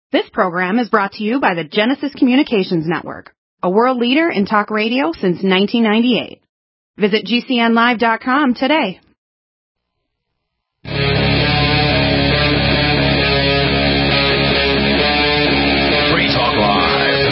This program is brought to you by the Genesis Communications Network, a world leader in talk radio since 1998. Visit GCNlive.com today. Free Talk Live.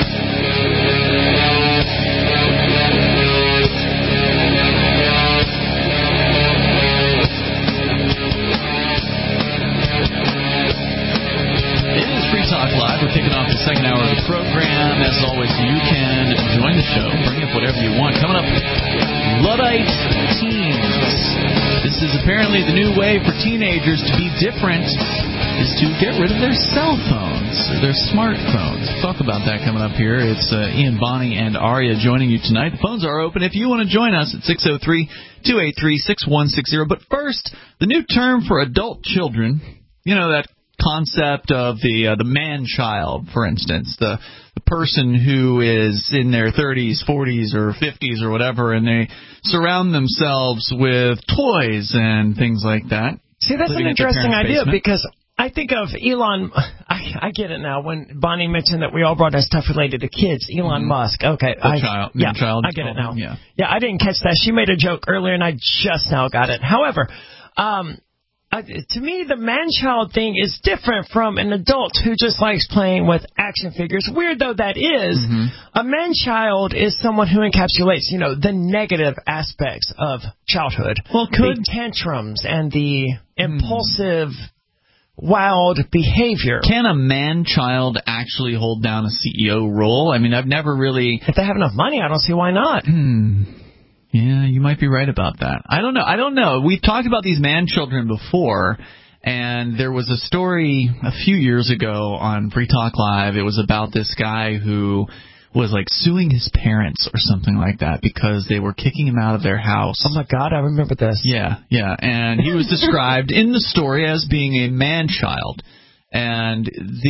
It is Free Talk Live. We're kicking off the second hour of the program. As always, you can join the show. Bring up whatever you want. Coming up, Luddite teens. This is apparently the new way for teenagers to be different, is to get rid of their cell phones, or their smartphones. We'll talk about that coming up here. It's Ian, Bonnie, and Aria joining you tonight. The phones are open if you want to join us at 603-283-6160. But first, the new term for adult children, you know, that concept of the man-child, for instance, the person who is in their 30s, 40s, or 50s, or whatever, and they surround themselves with toys and things like that. See, that's an interesting idea because I think of Elon. I get it now. When Bonnie mentioned that we all brought us stuff related to kids, Elon Musk. Okay, child. I get it now. Yeah, I didn't catch that. She made a joke earlier, and I just now got it. However, to me, the man-child thing is different from an adult who just likes playing with action figures. Weird though that is, a man-child is someone who encapsulates, you know, the negative aspects of childhood. Well, the tantrums and the impulsive, wild behavior. Can a man-child actually hold down a CEO role? I mean, I've never really... If they have enough money, I don't see why not. Yeah, you might be right about that. I don't know. We've talked about these man-children before, and there was a story a few years ago on Free Talk Live. It was about this guy who was, like, suing his parents or something like that because they were kicking him out of their house. Oh, my God, I remember this. Yeah, and he was described in the story as being a man-child. And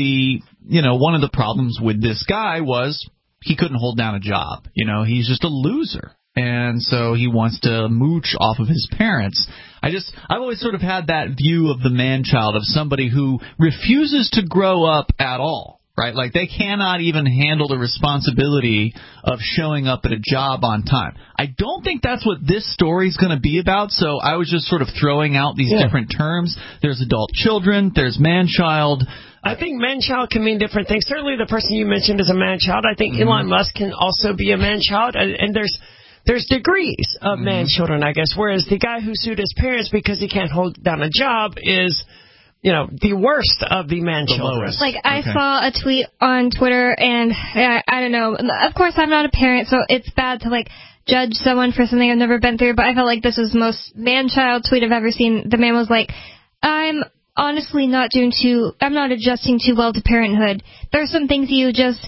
one of the problems with this guy was he couldn't hold down a job. You know, he's just a loser. And so he wants to mooch off of his parents. I've always sort of had that view of the man-child, of somebody who refuses to grow up at all, right? Like they cannot even handle the responsibility of showing up at a job on time. I don't think that's what this story is going to be about, so I was just sort of throwing out these different terms. There's adult children, there's man-child. I think man-child can mean different things. Certainly the person you mentioned is a man-child. I think Elon Musk can also be a man-child, and there's degrees of man-children, I guess, whereas the guy who sued his parents because he can't hold down a job is, you know, the worst of the man-children. Like, I saw a tweet on Twitter, and I don't know. Of course, I'm not a parent, so it's bad to, like, judge someone for something I've never been through, but I felt like this was the most man-child tweet I've ever seen. The man was like, I'm honestly not adjusting too well to parenthood. There are some things you just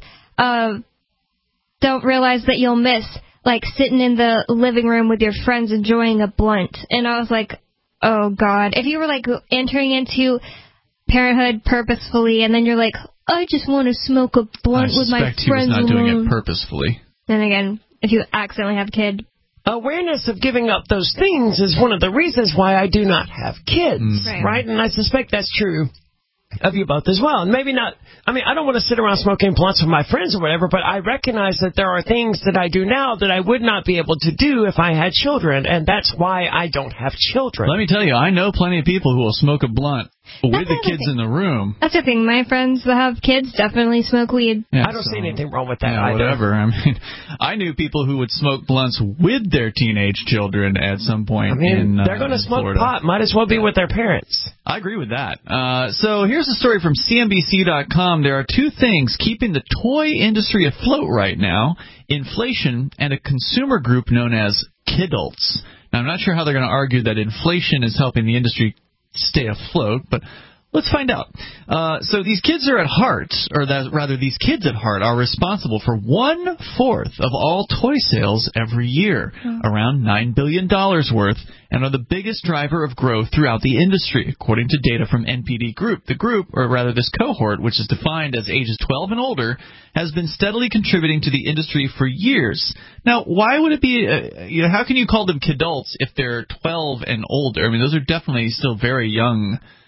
don't realize that you'll miss, like sitting in the living room with your friends enjoying a blunt. And I was like, oh, God. If you were, like, entering into parenthood purposefully, and then you're like, I just want to smoke a blunt with my friends alone. I suspect he was not doing it purposefully. Then again, if you accidentally have a kid. Awareness of giving up those things is one of the reasons why I do not have kids, right? And I suspect that's true of you both as well. And maybe not, I mean, I don't want to sit around smoking blunts with my friends or whatever, but I recognize that there are things that I do now that I would not be able to do if I had children, and that's why I don't have children. Let me tell you, I know plenty of people who will smoke a blunt with the kids in the room. That's the thing. My friends that have kids definitely smoke weed. Yeah, I don't see anything wrong with that either. Whatever. I mean, I knew people who would smoke blunts with their teenage children at some point. I mean, they're going to smoke Florida. pot. Might as well be with their parents. I agree with that. So here's a story from CNBC.com. There are two things keeping the toy industry afloat right now: inflation and a consumer group known as kidults. Now, I'm not sure how they're going to argue that inflation is helping the industry stay afloat, but let's find out. So these kids are at heart, or these kids at heart are responsible for 1/4 of all toy sales every year, around $9 billion worth, and are the biggest driver of growth throughout the industry, according to data from NPD Group. The group, or rather this cohort, which is defined as ages 12 and older, has been steadily contributing to the industry for years. Now, why would it be, how can you call them kidults if they're 12 and older? I mean, those are definitely still very young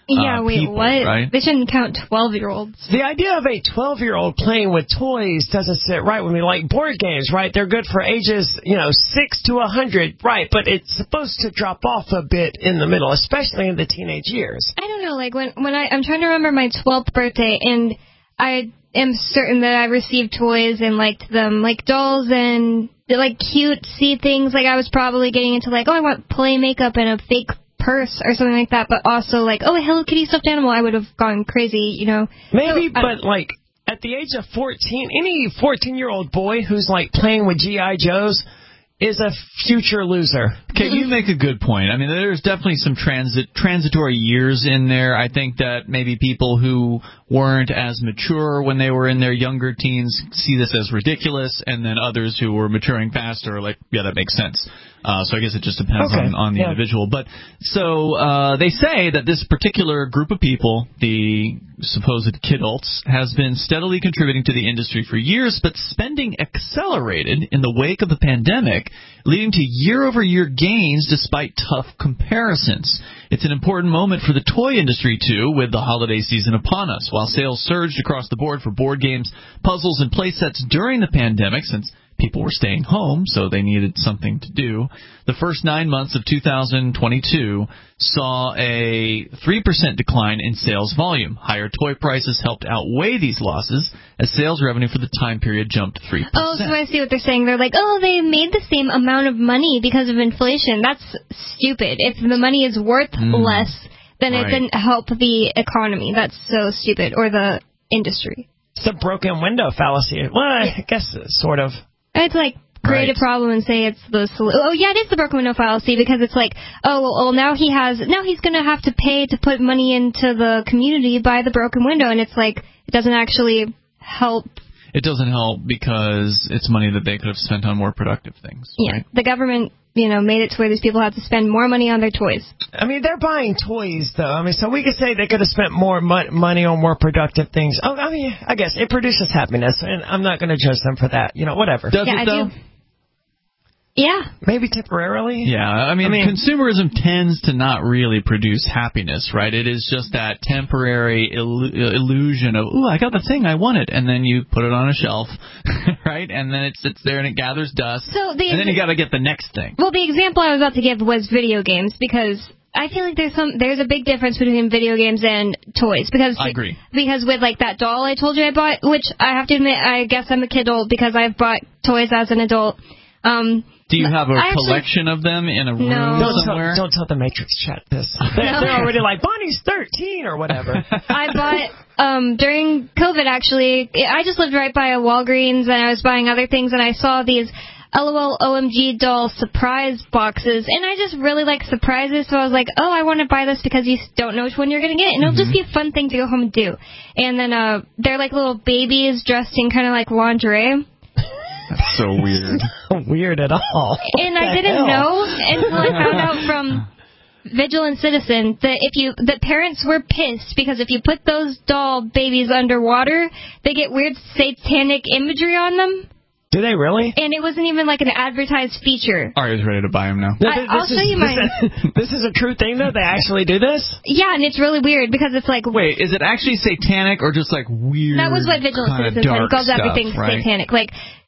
people, what? Right? They shouldn't count 12-year-olds. The idea of a 12-year-old playing with toys doesn't sit right with me. Like board games, right? They're good for ages, 6 to 100, right? But it's supposed to drop off a bit in the middle, especially in the teenage years. I don't know. Like when I'm trying to remember my 12th birthday, and I am certain that I received toys and liked them, like dolls and like cutesy things. Like I was probably getting into like, I want play makeup and a fake purse or something like that, but also like, a Hello Kitty stuffed animal. I would have gone crazy, Maybe, but like at the age of 14, any 14-year-old boy who's like playing with G.I. Joes is a future loser. Okay, you make a good point. I mean, there's definitely some transitory years in there. I think that maybe people who weren't as mature when they were in their younger teens see this as ridiculous, and then others who were maturing faster are like, yeah, that makes sense. So I guess it just depends on the individual. But so they say that this particular group of people, the supposed kidults, has been steadily contributing to the industry for years, but spending accelerated in the wake of the pandemic, leading to year-over-year gains despite tough comparisons. It's an important moment for the toy industry, too, with the holiday season upon us. While sales surged across the board for board games, puzzles, and play sets during the pandemic, since people were staying home, so they needed something to do, the first 9 months of 2022 saw a 3% decline in sales volume. Higher toy prices helped outweigh these losses, as sales revenue for the time period jumped 3%. Oh, so I see what they're saying. They're like, they made the same amount of money because of inflation. That's stupid. If the money is worth less, then it didn't help the economy. That's so stupid. Or the industry. It's a broken window fallacy. Well, I guess sort of. It's like create a problem and say it's the solution. Oh, yeah, it is the broken window fallacy, because it's like, now he's going to have to pay to put money into the community by the broken window, and it's like it doesn't actually help. It doesn't help because it's money that they could have spent on more productive things. Yeah, right? The government, made it to where these people have to spend more money on their toys. I mean, they're buying toys, though. I mean, so we could say they could have spent more money on more productive things. Oh, I mean, I guess it produces happiness, and I'm not going to judge them for that. Whatever. Does it, though? I do. Yeah. Maybe temporarily? Yeah, I mean, consumerism tends to not really produce happiness, right? It is just that temporary illusion of, I got the thing I wanted, and then you put it on a shelf, right? And then it sits there and it gathers dust, and then you got to get the next thing. Well, the example I was about to give was video games, because I feel like there's a big difference between video games and toys. Because I agree. Because with like that doll I told you I bought, which I have to admit, I guess I'm a kidult because I've bought toys as an adult. Do you have a collection of them in a room somewhere? Don't tell the Matrix chat this. They're already like, Bonnie's 13 or whatever. I bought, during COVID, actually, I just lived right by a Walgreens, and I was buying other things, and I saw these LOL OMG doll surprise boxes, and I just really like surprises, so I was like, I want to buy this because you don't know which one you're going to get, and it'll just be a fun thing to go home and do. And then they're like little babies dressed in kind of like lingerie. That's so weird. Not weird at all. And I didn't know until I found out from Vigilant Citizen that parents were pissed because if you put those doll babies underwater, they get weird satanic imagery on them. Do they really? And it wasn't even like an advertised feature. Aria's ready to buy them now. I'll show you mine. This is a true thing, though? They actually do this? Yeah, and it's really weird because it's like... Wait, is it actually satanic or just like weird? That was what Vigilant Citizen said. It calls everything satanic. Like...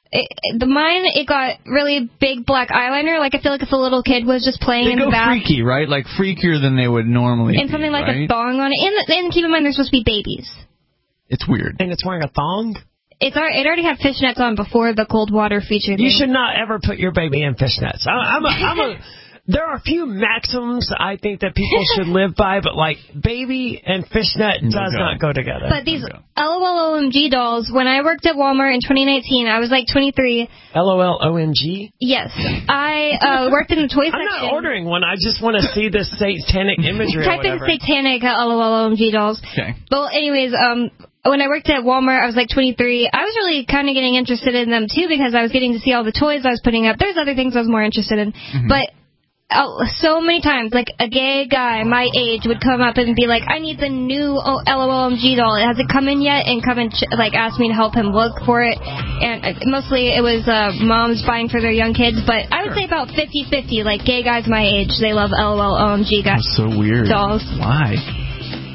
It got really big black eyeliner. Like, I feel like if a little kid was just playing in the bath. They go freaky, right? Like, freakier than they would normally and something like a thong on it. And keep in mind, they're supposed to be babies. It's weird. And it's wearing a thong? It already had fishnets on before the cold water feature. You should not ever put your baby in fishnets. There are a few maxims I think that people should live by, but like baby and fishnet does not go together. But these LOL OMG dolls, when I worked at Walmart in 2019, I was like 23. LOL OMG? Yes. I worked in the toy section. I'm not ordering one. I just want to see this satanic imagery or whatever. Type in satanic LOL OMG dolls. Okay. Well, anyways, when I worked at Walmart, I was like 23. I was really kind of getting interested in them, too, because I was getting to see all the toys I was putting up. There's other things I was more interested in. Mm-hmm. But so many times, like, a gay guy my age would come up and be like, I need the new LOLMG doll. Has it come in yet? And come and, ask me to help him look for it. And mostly it was moms buying for their young kids. But I would say about 50-50. Like, gay guys my age, they love LOLMG guys. That's so weird. Dolls. Why?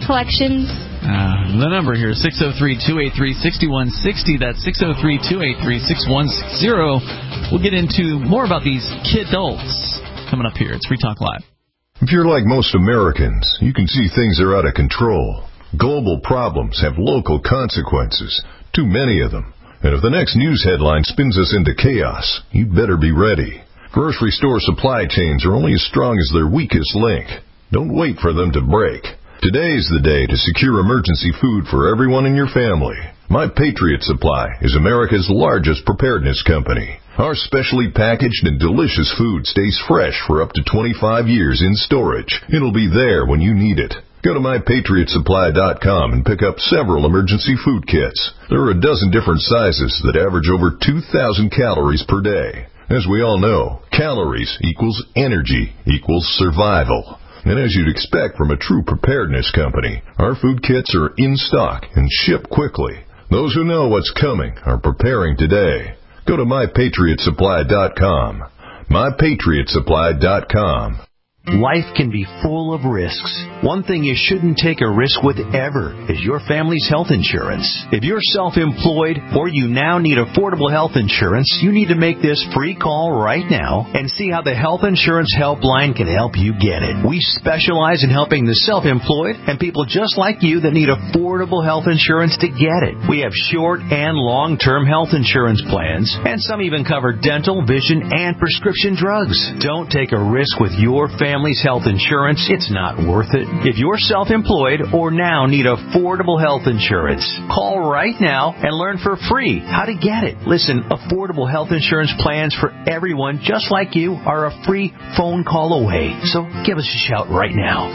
collections. The number here is 603-283-6160. That's 603-283-6160. We'll get into more about these kidults coming up here. It's Free Talk Live. If you're like most Americans, you can see things are out of control. Global problems have local consequences, too many of them. And if the next news headline spins us into chaos, you'd better be ready. Grocery store supply chains are only as strong as their weakest link. Don't wait for them to break. Today's the day to secure emergency food for everyone in your family. My Patriot Supply is America's largest preparedness company. Our specially packaged and delicious food stays fresh for up to 25 years in storage. It'll be there when you need it. Go to MyPatriotSupply.com and pick up several emergency food kits. There are a dozen different sizes that average over 2,000 calories per day. As we all know, calories equals energy equals survival. And as you'd expect from a true preparedness company, our food kits are in stock and ship quickly. Those who know what's coming are preparing today. Go to MyPatriotSupply.com. MyPatriotSupply.com. Life can be full of risks. One thing you shouldn't take a risk with ever is your family's health insurance. If you're self-employed or you now need affordable health insurance, you need to make this free call right now and see how the Health Insurance Helpline can help you get it. We specialize in helping the self-employed and people just like you that need affordable health insurance to get it. We have short and long-term health insurance plans, and some even cover dental, vision, and prescription drugs. Don't take a risk with your family's health insurance. It's not worth it. If you're self-employed or now need affordable health insurance, call right now and learn for free how to get it. Listen, affordable health insurance plans for everyone just like you are a free phone call away. So give us a shout right now.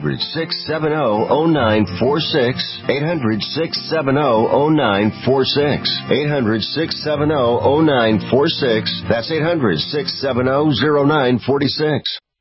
800-670-0946. 800-670-0946. 800-670-0946. That's 800-670-0946.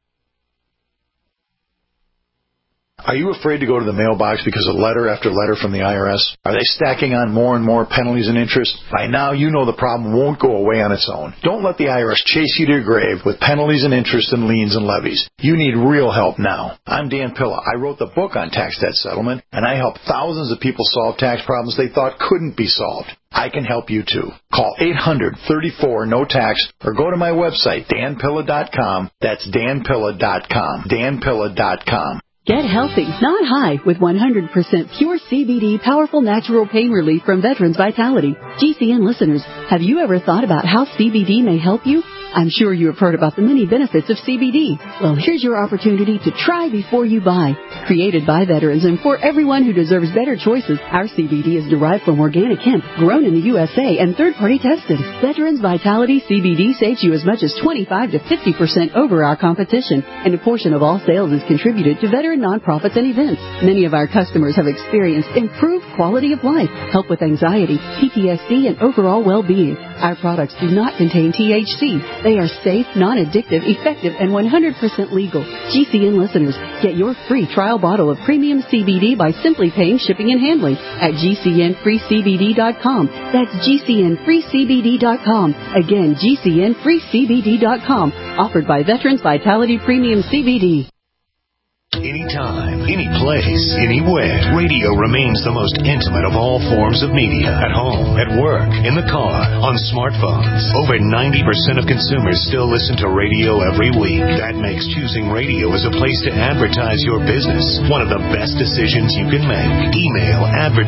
Are you afraid to go to the mailbox because of letter after letter from the IRS? Are they stacking on more and more penalties and interest? By now, you know the problem won't go away on its own. Don't let the IRS chase you to your grave with penalties and interest and liens and levies. You need real help now. I'm Dan Pilla. I wrote the book on tax debt settlement, and I help thousands of people solve tax problems they thought couldn't be solved. I can help you too. Call 800-34-NO-TAX or go to my website, danpilla.com. That's danpilla.com. danpilla.com. Get healthy, not high, with 100% pure CBD powerful natural pain relief from Veterans Vitality. GCN listeners, have you ever thought about how CBD may help you? I'm sure you have heard about the many benefits of CBD. Well, here's your opportunity to try before you buy. Created by veterans and for everyone who deserves better choices, our CBD is derived from organic hemp, grown in the USA and third-party tested. Veterans Vitality CBD saves you as much as 25 to 50% over our competition, and a portion of all sales is contributed to veteran nonprofits and events. Many of our customers have experienced improved quality of life, help with anxiety, PTSD, and overall well-being. Our products do not contain THC. They are safe, non-addictive, effective, and 100% legal. GCN listeners, get your free trial bottle of premium CBD by simply paying shipping and handling at GCNFreeCBD.com. That's GCNFreeCBD.com. Again, GCNFreeCBD.com. Offered by Veterans Vitality Premium CBD. Anytime, any place, anywhere. Radio remains the most intimate of all forms of media. At home, at work, in the car, on smartphones. Over 90% of consumers still listen to radio every week. That makes choosing radio as a place to advertise your business one of the best decisions you can make. Email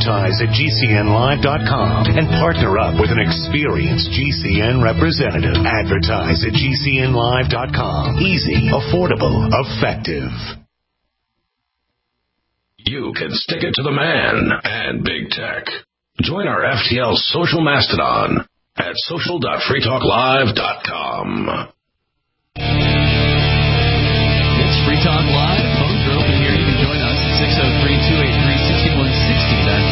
advertise@gcnlive.com and partner up with an experienced GCN representative. Advertise@gcnlive.com. Easy, affordable, effective. You can stick it to the man and big tech. Join our FTL social mastodon at social.freetalklive.com. It's Free Talk Live. Phones are open here. You can join us at 603-283-6160. That's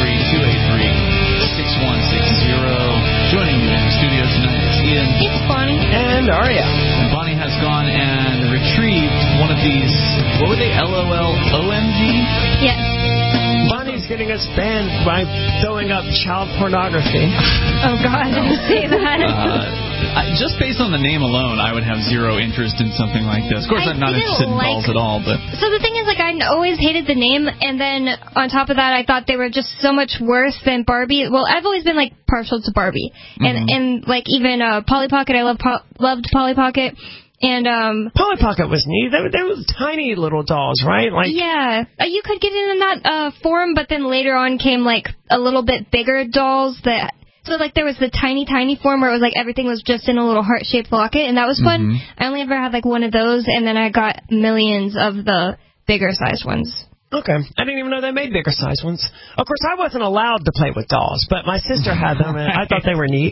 603-283-6160. Joining me in the studio tonight is Ian. It's Bonnie. And Aria. And Bonnie has gone and retrieved one of these, what were they, LOL OMG? Yes. Bonnie's going getting us banned by throwing up child pornography. Oh, God, don't say that. Just based on the name alone, I would have zero interest in something like this. Of course, I'm not interested in dolls at all. But so the thing is, like, I always hated the name, and then on top of that, I thought they were just so much worse than Barbie. Well, I've always been, like, partial to Barbie. And like, even Polly Pocket, I loved Polly Pocket. And Polly Pocket was neat. They were tiny little dolls, right? Like, yeah, you could get in that form, but then later on came, like, a little bit bigger dolls that... So, like, there was the tiny form where it was, like, everything was just in a little heart-shaped locket, and that was fun. I only ever had, like, one of those, and then I got millions of the bigger-sized ones. Okay. I didn't even know they made bigger-sized ones. Of course, I wasn't allowed to play with dolls, but my sister had them, and I thought they were neat.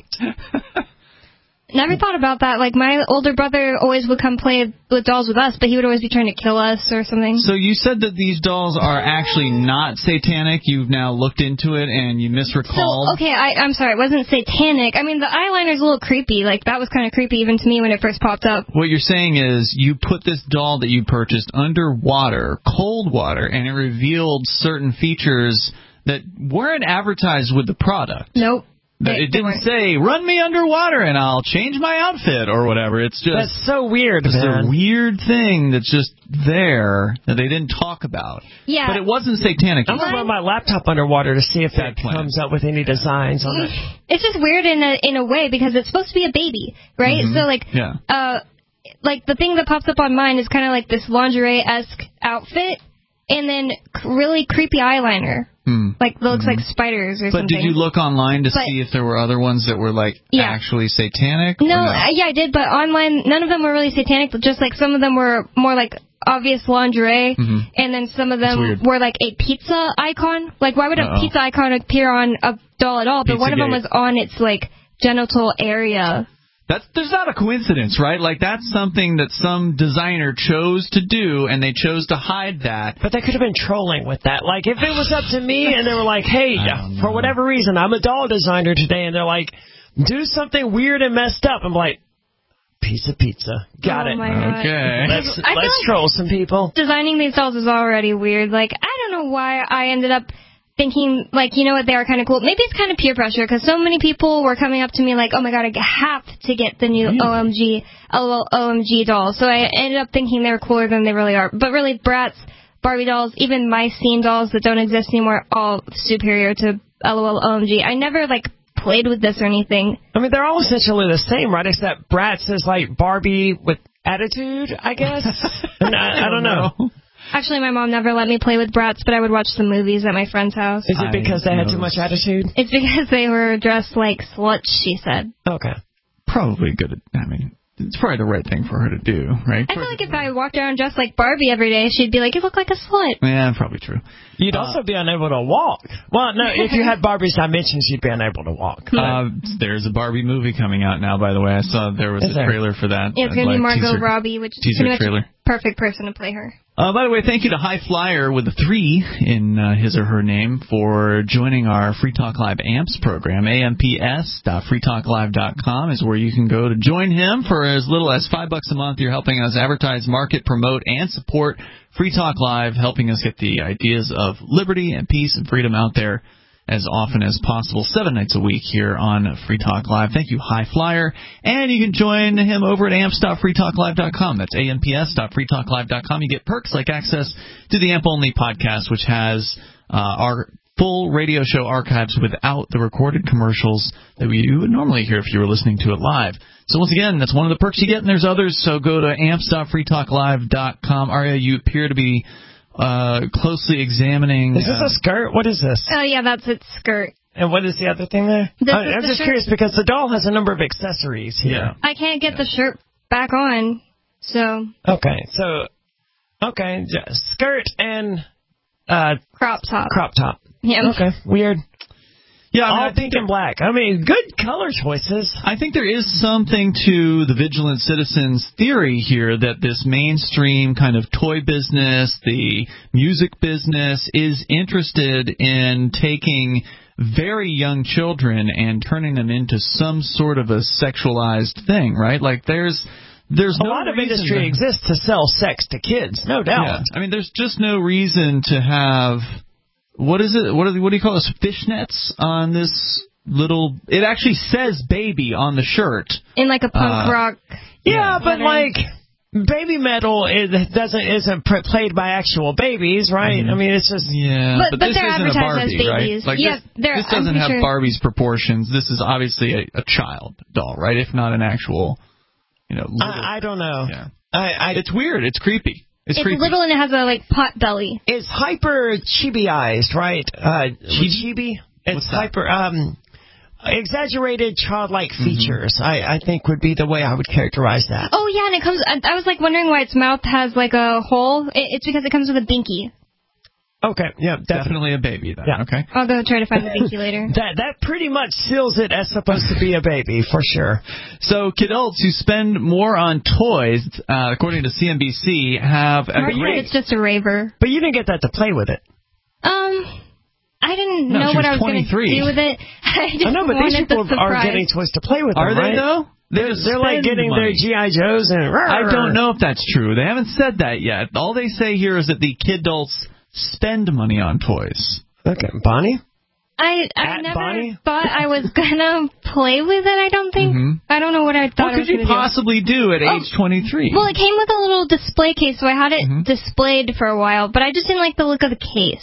Never thought about that. Like, my older brother always would come play with dolls with us, but he would always be trying to kill us or something. So you said that these dolls are actually not satanic. You've now looked into it and you misrecalled. So, okay, I'm sorry. It wasn't satanic. I mean, the eyeliner's a little creepy. Like, that was kind of creepy even to me when it first popped up. What you're saying is you put this doll that you purchased underwater, cold water, and it revealed certain features that weren't advertised with the product. Nope. It didn't say, run me underwater and I'll change my outfit or whatever. It's just... That's so weird, man. It's a weird thing that's just there that they didn't talk about. Yeah. But it wasn't satanic. I'm going to run my laptop underwater to see if it comes up with any designs on it. It's just weird in a way because it's supposed to be a baby, right? So, like, like the thing that pops up on mine is kind of like this lingerie-esque outfit and then really creepy eyeliner. Like, looks like spiders or something. But did you look online to see if there were other ones that were, like, actually satanic? No, I did, but online, none of them were really satanic, but just, like, some of them were more, like, obvious lingerie, and then some of them were, like, a pizza icon. Like, why would a pizza icon appear on a doll at all? But one of them was on its, like, genital area. There's not a coincidence, right? Like, that's something that some designer chose to do, and they chose to hide that. But they could have been trolling with that. Like, if it was up to me, and they were like, hey, for whatever reason, I'm a doll designer today, and they're like, do something weird and messed up. I'm like, piece of pizza. Got it. My God. Okay. Let's troll some people. Designing these dolls is already weird. Like, I don't know why I ended up thinking, like, you know what, they are kind of cool. Maybe it's kind of peer pressure, because so many people were coming up to me like, oh my God, I have to get the new OMG doll. So I ended up thinking they were cooler than they really are. But really, Bratz, Barbie dolls, even my scene dolls that don't exist anymore, all superior to LOL OMG. I never, like, played with this or anything. I mean, they're all essentially the same, right? Except Bratz is like Barbie with attitude, I guess. I don't know. Actually, my mom never let me play with Bratz, but I would watch the movies at my friend's house. Is it because they had too much attitude? It's because they were dressed like sluts, she said. Okay. Probably good. It's probably the right thing for her to do, right? I feel like if I walked around dressed like Barbie every day, she'd be like, you look like a slut. Yeah, probably true. You'd also be unable to walk. Well, no, if you had Barbie's dimensions, you'd be unable to walk. There's a Barbie movie coming out now, by the way. I saw there was a trailer for that. Yeah, it's going to be Margot Robbie, which is pretty much a perfect person to play her. By the way, thank you to High Flyer with a 3 in his or her name for joining our Free Talk Live AMPS program. amps.freetalklive.com is where you can go to join him for as little as $5 a month. You're helping us advertise, market, promote, and support Free Talk Live, helping us get the ideas of liberty and peace and freedom out there as often as possible, 7 nights a week here on Free Talk Live. Thank you, High Flyer. And you can join him over at amps.freetalklive.com. That's amps.freetalklive.com. You get perks like access to the AMP-only podcast, which has our full radio show archives without the recorded commercials that you would normally hear if you were listening to it live. So once again, that's one of the perks you get, and there's others. So go to amps.freetalklive.com. Aria, you appear to be closely examining... Is this a skirt? What is this? Oh, yeah, that's its skirt. And what is the other thing there? I'm just curious because the doll has a number of accessories here. Yeah. I can't get the shirt back on, so... Okay, skirt and... crop top. Crop top. Yeah. Okay, weird. Yeah, all pink and black. I mean, good color choices. I think there is something to the Vigilant Citizens theory here that this mainstream kind of toy business, the music business, is interested in taking very young children and turning them into some sort of a sexualized thing, right? Like there's a lot of industry exists to sell sex to kids, no doubt. Yeah. I mean, there's just no reason to have what is it? What do you call this? Fishnets on this little. It actually says "baby" on the shirt. In like a punk rock. Yeah, but like baby metal isn't played by actual babies, right? I mean, it's just but this isn't a Barbie, right? Like this doesn't have Barbie's proportions. This is obviously a child doll, right? If not an actual, I don't know. Yeah. It's weird. It's creepy. It's creepy. Little and it has a pot belly. It's hyper chibi-ized, right? Chibi? It's hyper exaggerated childlike features. I think would be the way I would characterize that. Oh yeah, and it comes. I was like wondering why its mouth has like a hole. It's because it comes with a binky. Okay, yeah, definitely a baby then. Yeah. Okay. I'll go try to find the binky later. That pretty much seals it as supposed to be a baby, for sure. So kidults who spend more on toys, according to CNBC, have a great... It's just a raver. But you didn't get that to play with it. I didn't know what I was going to do with it. I know, but these people are getting toys to play with them, right? Are they, though? They're like getting their G.I. Joes and... I don't know if that's true. They haven't said that yet. All they say here is that the kidults spend money on toys. Okay, Bonnie? I never thought I was going to play with it, I don't think. I don't know what I thought I was going to do. What could you possibly do at age 23? Well, it came with a little display case, so I had it displayed for a while, but I just didn't like the look of the case.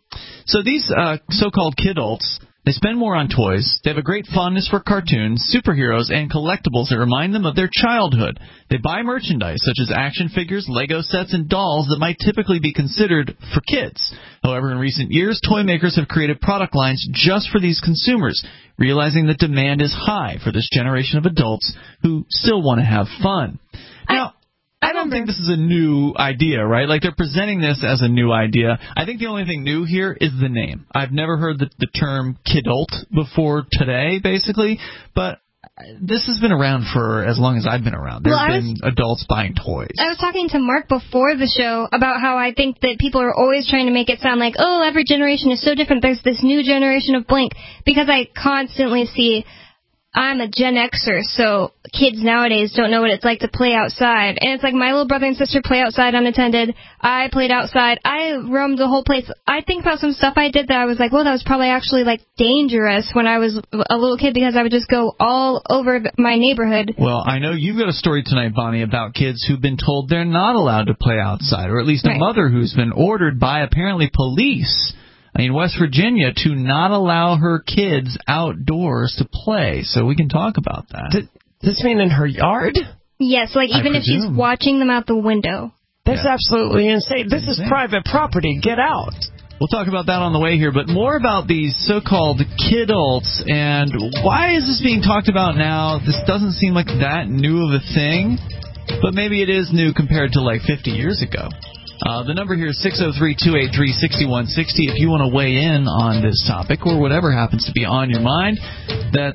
So these so-called kidults, they spend more on toys. They have a great fondness for cartoons, superheroes, and collectibles that remind them of their childhood. They buy merchandise such as action figures, Lego sets, and dolls that might typically be considered for kids. However, in recent years, toy makers have created product lines just for these consumers, realizing that demand is high for this generation of adults who still want to have fun. Now, I don't think this is a new idea, right? Like, they're presenting this as a new idea. I think the only thing new here is the name. I've never heard the term kidult before today, basically, but this has been around for as long as I've been around. There have been adults buying toys. I was talking to Mark before the show about how I think that people are always trying to make it sound like, oh, every generation is so different. There's this new generation of blank, because I constantly see... I'm a Gen Xer, so kids nowadays don't know what it's like to play outside. And it's like my little brother and sister play outside unattended. I played outside. I roamed the whole place. I think about some stuff I did that I was like, well, that was probably actually like dangerous when I was a little kid, because I would just go all over my neighborhood. Well, I know you've got a story tonight, Bonnie, about kids who've been told they're not allowed to play outside, or at least a mother who's been ordered by apparently police in West Virginia to not allow her kids outdoors to play. So we can talk about that. Does this mean in her yard? Yes, like even if she's watching them out the window. That's absolutely insane. This is private property. Get out. We'll talk about that on the way here, but more about these so-called kidults and why is this being talked about now? This doesn't seem like that new of a thing, but maybe it is new compared to like 50 years ago. The number here is 603-283-6160 if you want to weigh in on this topic or whatever happens to be on your mind. That's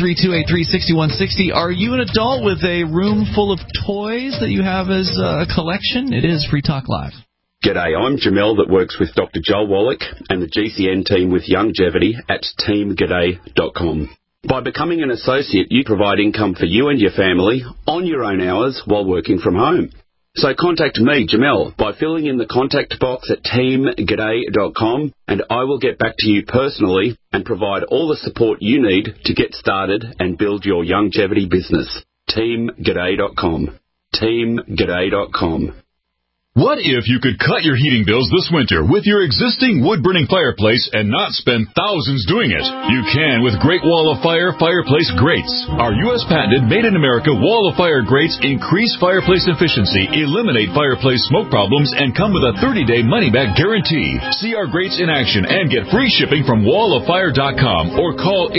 603-283-6160. Are you an adult with a room full of toys that you have as a collection? It is Free Talk Live. G'day, I'm Jamel that works with Dr. Joel Wallach and the GCN team with Youngevity at teamg'day.com. By becoming an associate, you provide income for you and your family on your own hours while working from home. So contact me, Jamel, by filling in the contact box at teamg'day.com, and I will get back to you personally and provide all the support you need to get started and build your Youngevity business. teamg'day.com. teamg'day.com. What if you could cut your heating bills this winter with your existing wood-burning fireplace and not spend thousands doing it? You can with Great Wall of Fire fireplace grates. Our U.S. patented made-in-America Wall of Fire grates increase fireplace efficiency, eliminate fireplace smoke problems, and come with a 30-day money-back guarantee. See our grates in action and get free shipping from walloffire.com or call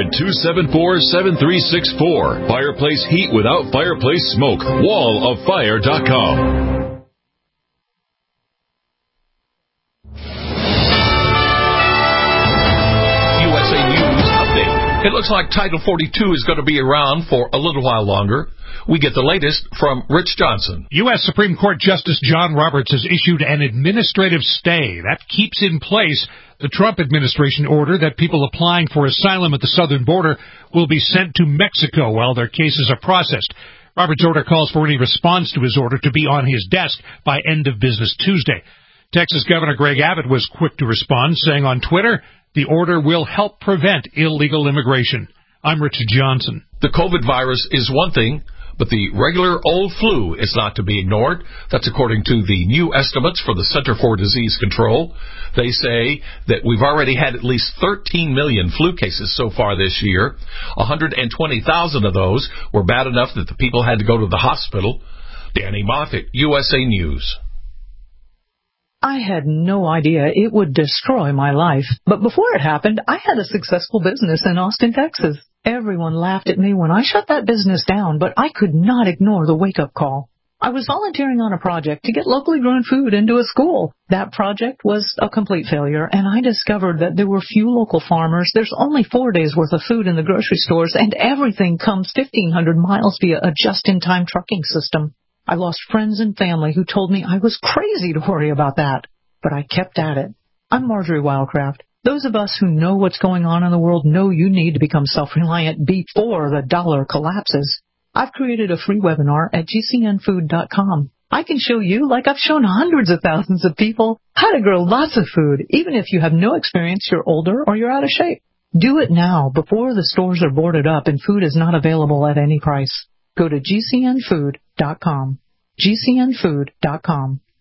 800-274-7364. Fireplace heat without fireplace smoke. walloffire.com. It looks like Title 42 is going to be around for a little while longer. We get the latest from Rich Johnson. U.S. Supreme Court Justice John Roberts has issued an administrative stay that keeps in place the Trump administration order that people applying for asylum at the southern border will be sent to Mexico while their cases are processed. Roberts' order calls for any response to his order to be on his desk by end of business Tuesday. Texas Governor Greg Abbott was quick to respond, saying on Twitter, the order will help prevent illegal immigration. I'm Richard Johnson. The COVID virus is one thing, but the regular old flu is not to be ignored. That's according to the new estimates for the Center for Disease Control. They say that we've already had at least 13 million flu cases so far this year. 120,000 of those were bad enough that the people had to go to the hospital. Danny Moffett, USA News. I had no idea it would destroy my life. But before it happened, I had a successful business in Austin, Texas. Everyone laughed at me when I shut that business down, but I could not ignore the wake-up call. I was volunteering on a project to get locally grown food into a school. That project was a complete failure, and I discovered that there were few local farmers. There's only 4 days' worth of food in the grocery stores, and everything comes 1,500 miles via a just-in-time trucking system. I lost friends and family who told me I was crazy to worry about that, but I kept at it. I'm Marjorie Wildcraft. Those of us who know what's going on in the world know you need to become self-reliant before the dollar collapses. I've created a free webinar at gcnfood.com. I can show you, like I've shown hundreds of thousands of people, how to grow lots of food, even if you have no experience, you're older, or you're out of shape. Do it now, before the stores are boarded up and food is not available at any price. Go to gcnfood.com. gcnfood.com.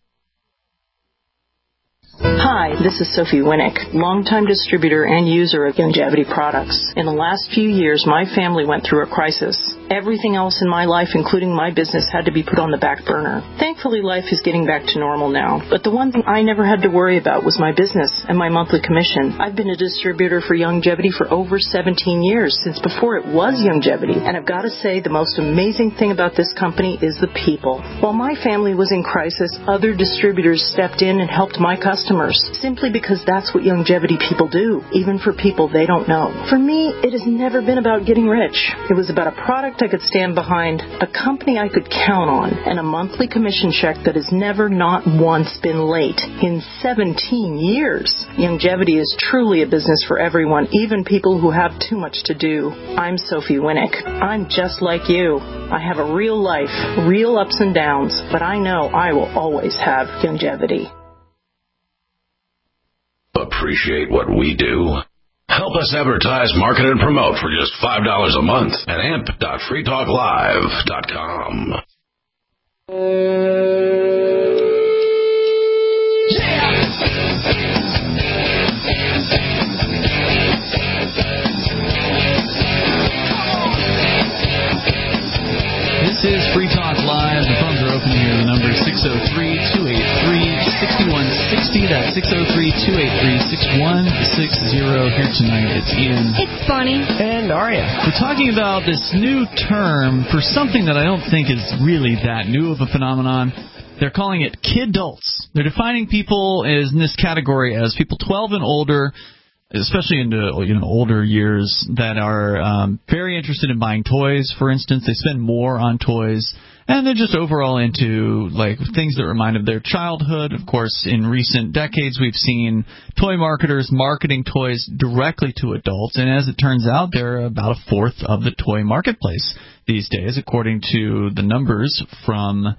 Hi, this is Sophie Winnick, longtime distributor and user of Youngevity products. In the last few years, my family went through a crisis. Everything else in my life, including my business, had to be put on the back burner. Thankfully, life is getting back to normal now. But the one thing I never had to worry about was my business and my monthly commission. I've been a distributor for Youngevity for over 17 years, since before it was Youngevity. And I've got to say, the most amazing thing about this company is the people. While my family was in crisis, other distributors stepped in and helped my customers, simply because that's what Youngevity people do, even for people they don't know. For me, it has never been about getting rich. It was about a product I could stand behind, a company I could count on, and a monthly commission check that has never not once been late in 17 years. Youngevity is truly a business for everyone, even people who have too much to do. I'm Sophie Winnick. I'm just like you. I have a real life, real ups and downs, but I know I will always have Youngevity. Appreciate what we do? Help us advertise, market, and promote for just $5 a month at amp.freetalklive.com. This is Free Talk Live. The phones are open here. The number is 603-283-6160. That's 603-283-6160. Here tonight, it's Ian. It's Bonnie. And Aria. We're talking about this new term for something that I don't think is really that new of a phenomenon. They're calling it kidults. They're defining people in this category as people 12 and older, especially into older years, that are very interested in buying toys. For instance, they spend more on toys, and they're just overall into like things that remind them of their childhood. Of course, in recent decades, we've seen toy marketers marketing toys directly to adults, and as it turns out, they're about a fourth of the toy marketplace these days, according to the numbers from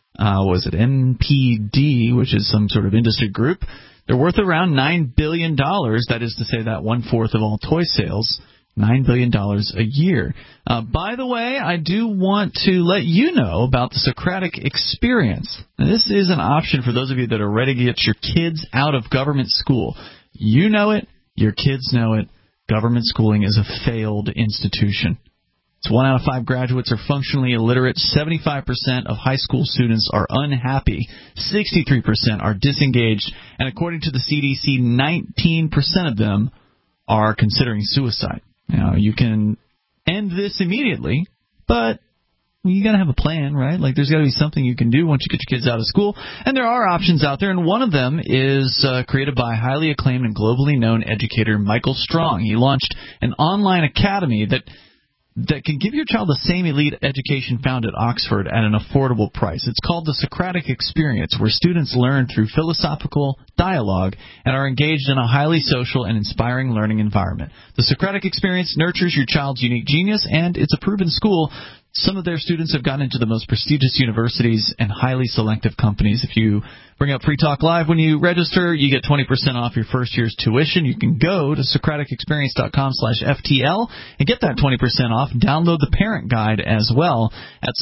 NPD, which is some sort of industry group. They're worth around $9 billion. That is to say that one-fourth of all toy sales, $9 billion a year. By the way, I do want to let you know about the Socratic Experience. Now, this is an option for those of you that are ready to get your kids out of government school. You know it. Your kids know it. Government schooling is a failed institution. It's 1 out of 5 graduates are functionally illiterate. 75% of high school students are unhappy. 63% are disengaged. And according to the CDC, 19% of them are considering suicide. Now, you can end this immediately, but you got to have a plan, right? Like, there's got to be something you can do once you get your kids out of school. And there are options out there, and one of them is created by highly acclaimed and globally known educator Michael Strong. He launched an online academy that can give your child the same elite education found at Oxford at an affordable price. It's called the Socratic Experience, where students learn through philosophical dialogue and are engaged in a highly social and inspiring learning environment. The Socratic Experience nurtures your child's unique genius, and it's a proven school Some of their students have gotten into the most prestigious universities and highly selective companies. If you bring up Free Talk Live when you register, you get 20% off your first year's tuition. You can go to SocraticExperience.com/FTL and get that 20% off. Download the parent guide as well at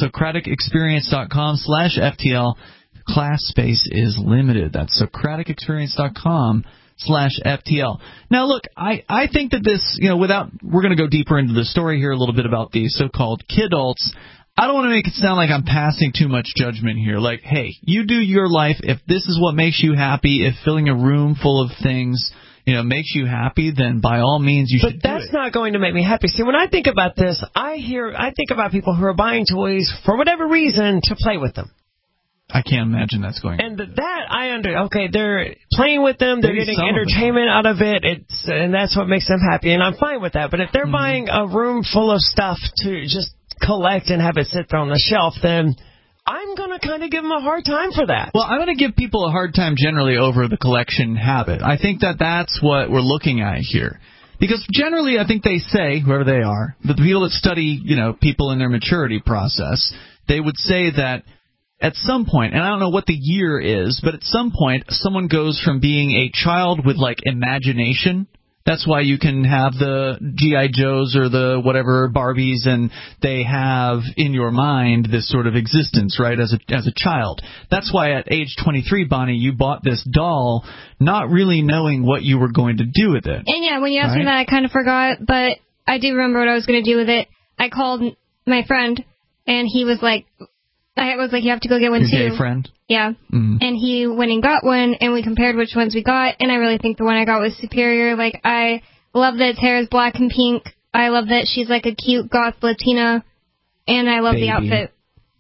SocraticExperience.com/FTL. Class space is limited. That's SocraticExperience.com/FTL. Now, look, I think that this, we're going to go deeper into the story here a little bit about these so-called kidults. I don't want to make it sound like I'm passing too much judgment here. Like, hey, you do your life. If this is what makes you happy, if filling a room full of things, makes you happy, then by all means you should do it. But that's not going to make me happy. See, when I think about this, I think about people who are buying toys for whatever reason to play with them. I can't imagine that's going on. And okay, they're playing with them, they're getting entertainment out of it, and that's what makes them happy, and I'm fine with that. But if they're buying a room full of stuff to just collect and have it sit there on the shelf, then I'm going to kind of give them a hard time for that. Well, I'm going to give people a hard time generally over the collection habit. I think that that's what we're looking at here. Because generally, I think they say, whoever they are, the people that study, people in their maturity process, they would say that at some point, and I don't know what the year is, but at some point, someone goes from being a child with, imagination. That's why you can have the G.I. Joes or the whatever Barbies, and they have in your mind this sort of existence, right, as a child. That's why at age 23, Bonnie, you bought this doll not really knowing what you were going to do with it. And, yeah, when you asked me that, I kind of forgot, but I do remember what I was going to do with it. I called my friend, and he was like... I was like, you have to go get one, too. Your gay friend? Yeah. Mm-hmm. And he went and got one, and we compared which ones we got, and I really think the one I got was superior. I love that its hair is black and pink. I love that she's like a cute goth Latina, and I love the outfit.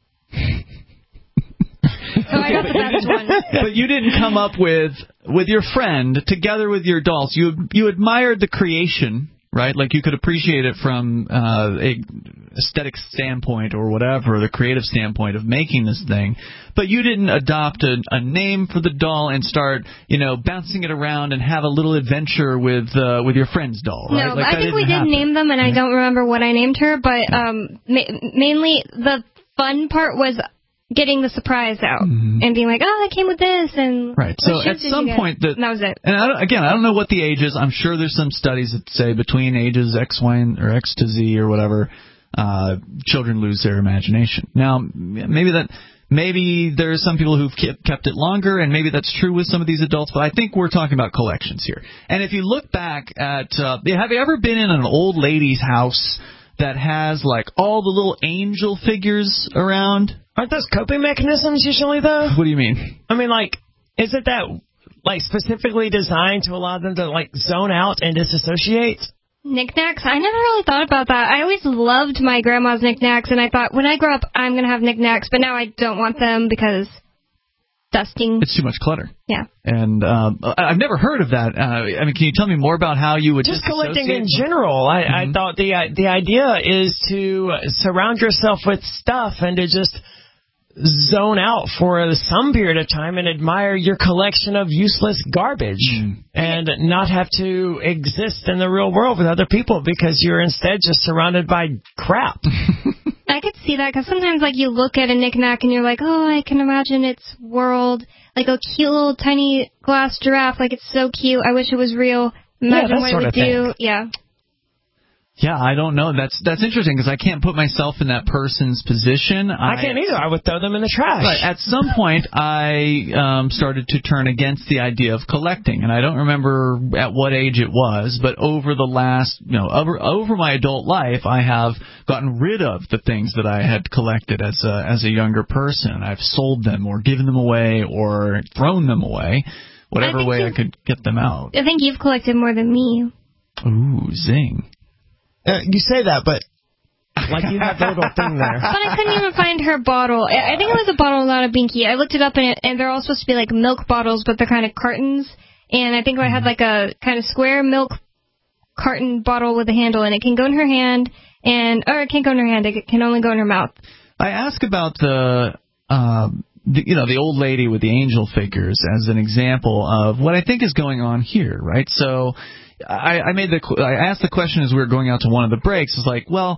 So I got the best one. But you didn't come up with your friend, together with your dolls. You admired the creation, right? Like you could appreciate it from a aesthetic standpoint or whatever, the creative standpoint of making this thing. But you didn't adopt a name for the doll and start, bouncing it around and have a little adventure with your friend's doll, right? No, but I think we did name them, and I don't remember what I named her. But mainly the fun part was getting the surprise out and being like, oh, that came with this. And right. So at some point, that was it. And I don't know what the age is. I'm sure there's some studies that say between ages X, Y, or X to Z or whatever, children lose their imagination. Now, maybe there's some people who've kept it longer, and maybe that's true with some of these adults, but I think we're talking about collections here. And if you look back at, have you ever been in an old lady's house that has, all the little angel figures around? Aren't those coping mechanisms usually, though? What do you mean? I mean, isn't that, specifically designed to allow them to, zone out and disassociate? Knickknacks? I never really thought about that. I always loved my grandma's knickknacks, and I thought, when I grow up, I'm going to have knickknacks, but now I don't want them because dusting. It's too much clutter. Yeah. And I've never heard of that. Can you tell me more about how you would just collecting in general? I thought the idea is to surround yourself with stuff and to just zone out for some period of time and admire your collection of useless garbage and not have to exist in the real world with other people because you're instead just surrounded by crap. I could see that because sometimes you look at a knickknack and you're like, oh, I can imagine its world, like a cute little tiny glass giraffe, it's so cute. I wish it was real. Imagine what it would do. Yeah. Yeah, I don't know. That's interesting because I can't put myself in that person's position. I can't either. I would throw them in the trash. Right. At some point, I started to turn against the idea of collecting, and I don't remember at what age it was, but over the last, over my adult life, I have gotten rid of the things that I had collected as a younger person. I've sold them or given them away or thrown them away, whatever way I could get them out. I think you've collected more than me. Ooh, zing. You say that, but you have the little thing there. But I couldn't even find her bottle. I think it was a bottle not a binky. I looked it up, and they're all supposed to be milk bottles, but they're kind of cartons. And I think I had a kind of square milk carton bottle with a handle, and it can go in her hand, or it can't go in her hand. It can only go in her mouth. I ask about the old lady with the angel figures as an example of what I think is going on here, right? So I asked the question as we were going out to one of the breaks. It's